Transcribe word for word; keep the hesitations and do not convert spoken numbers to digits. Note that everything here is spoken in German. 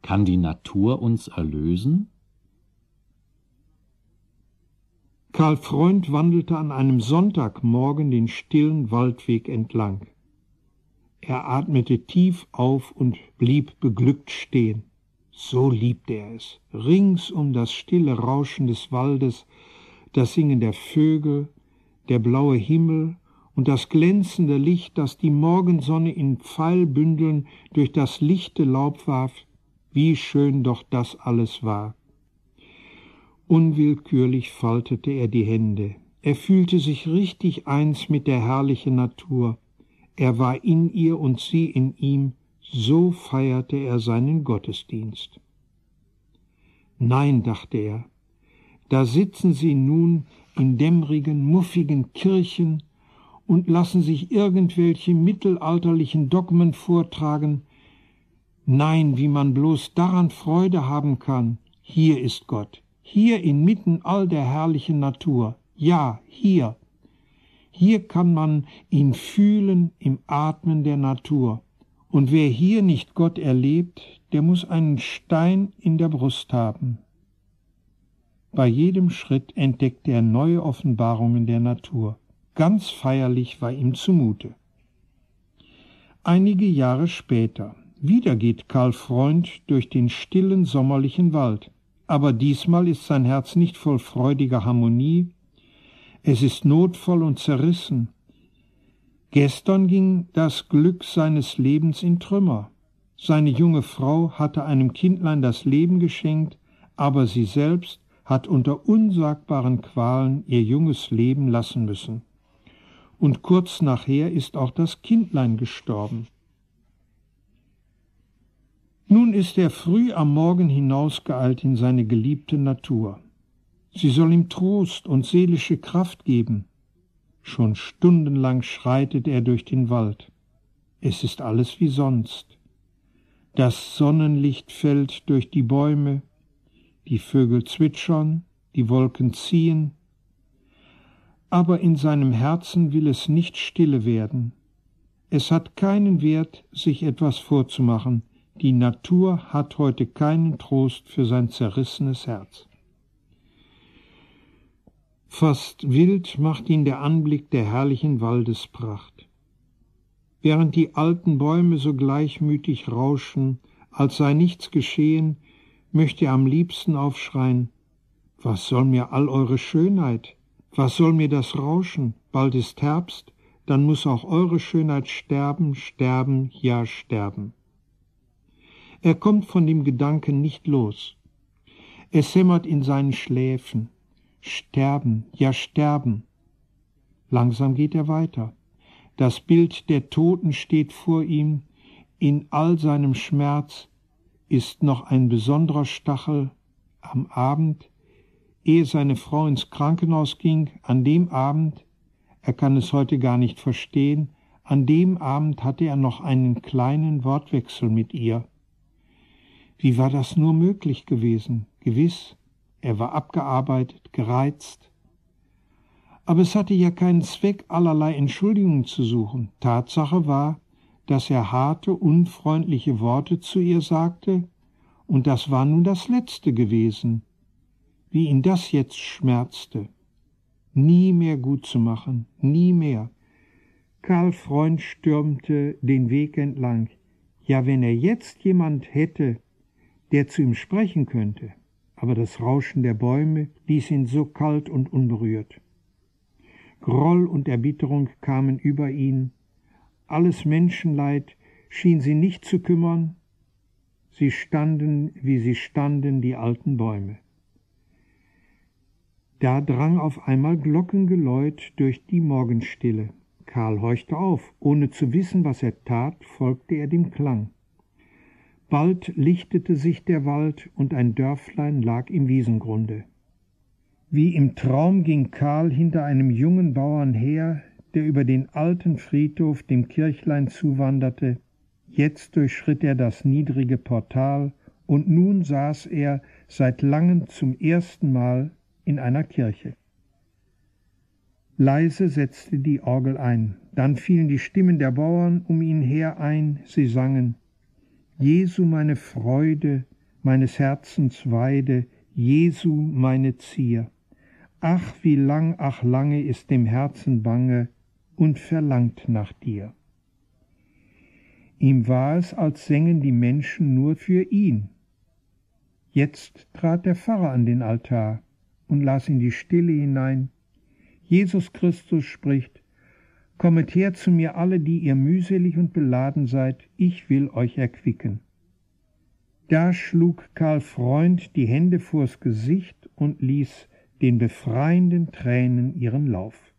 Kann die Natur uns erlösen? Karl Freund wandelte an einem Sonntagmorgen den stillen Waldweg entlang. Er atmete tief auf und blieb beglückt stehen. So liebte er es. Rings um das stille Rauschen des Waldes, das Singen der Vögel, der blaue Himmel und das glänzende Licht, das die Morgensonne in Pfeilbündeln durch das lichte Laub warf, wie schön doch das alles war. Unwillkürlich faltete er die Hände. Er fühlte sich richtig eins mit der herrlichen Natur. Er war in ihr und sie in ihm, so feierte er seinen Gottesdienst. Nein, dachte er, da sitzen sie nun in dämmrigen, muffigen Kirchen und lassen sich irgendwelche mittelalterlichen Dogmen vortragen. Nein, wie man bloß daran Freude haben kann. Hier ist Gott, hier inmitten all der herrlichen Natur. Ja, hier. Hier kann man ihn fühlen im Atmen der Natur. Und wer hier nicht Gott erlebt, der muss einen Stein in der Brust haben. Bei jedem Schritt entdeckte er neue Offenbarungen der Natur. Ganz feierlich war ihm zumute. Einige Jahre später, wieder geht Karl Freund durch den stillen sommerlichen Wald. Aber diesmal ist sein Herz nicht voll freudiger Harmonie, es ist notvoll und zerrissen. Gestern ging das Glück seines Lebens in Trümmer. Seine junge Frau hatte einem Kindlein das Leben geschenkt, aber sie selbst hat unter unsagbaren Qualen ihr junges Leben lassen müssen. Und kurz nachher ist auch das Kindlein gestorben. Nun ist er früh am Morgen hinausgeeilt in seine geliebte Natur. Sie soll ihm Trost und seelische Kraft geben. Schon stundenlang schreitet er durch den Wald. Es ist alles wie sonst. Das Sonnenlicht fällt durch die Bäume, die Vögel zwitschern, die Wolken ziehen. Aber in seinem Herzen will es nicht stille werden. Es hat keinen Wert, sich etwas vorzumachen. Die Natur hat heute keinen Trost für sein zerrissenes Herz. Fast wild macht ihn der Anblick der herrlichen Waldespracht. Während die alten Bäume so gleichmütig rauschen, als sei nichts geschehen, möchte er am liebsten aufschreien: Was soll mir all eure Schönheit? Was soll mir das Rauschen? Bald ist Herbst, dann muß auch eure Schönheit sterben, sterben, ja sterben. Er kommt von dem Gedanken nicht los. Es hämmert in seinen Schläfen. Sterben, ja sterben. Langsam geht er weiter. Das Bild der Toten steht vor ihm. In all seinem Schmerz ist noch ein besonderer Stachel. Am Abend, ehe seine Frau ins Krankenhaus ging, an dem Abend, er kann es heute gar nicht verstehen, an dem Abend hatte er noch einen kleinen Wortwechsel mit ihr. Wie war das nur möglich gewesen? Gewiss, er war abgearbeitet, gereizt. Aber es hatte ja keinen Zweck, allerlei Entschuldigungen zu suchen. Tatsache war, dass er harte, unfreundliche Worte zu ihr sagte, und das war nun das Letzte gewesen. Wie ihn das jetzt schmerzte. Nie mehr gut zu machen, nie mehr. Karl Freund stürmte den Weg entlang. Ja, wenn er jetzt jemand hätte, der zu ihm sprechen könnte, aber das Rauschen der Bäume ließ ihn so kalt und unberührt. Groll und Erbitterung kamen über ihn. Alles Menschenleid schien sie nicht zu kümmern. Sie standen, wie sie standen, die alten Bäume. Da drang auf einmal Glockengeläut durch die Morgenstille. Karl horchte auf. Ohne zu wissen, was er tat, folgte er dem Klang. Bald lichtete sich der Wald und ein Dörflein lag im Wiesengrunde. Wie im Traum ging Karl hinter einem jungen Bauern her, der über den alten Friedhof dem Kirchlein zuwanderte. Jetzt durchschritt er das niedrige Portal und nun saß er seit langem zum ersten Mal in einer Kirche. Leise setzte die Orgel ein, dann fielen die Stimmen der Bauern um ihn her ein, sie sangen: Jesu meine Freude, meines Herzens Weide, Jesu meine Zier. Ach, wie lang, ach lange ist dem Herzen bange und verlangt nach dir. Ihm war es, als sängen die Menschen nur für ihn. Jetzt trat der Pfarrer an den Altar und las in die Stille hinein. Jesus Christus spricht: Kommet her zu mir alle, die ihr mühselig und beladen seid, ich will euch erquicken. Da schlug Karl Freund die Hände vors Gesicht und ließ den befreienden Tränen ihren Lauf.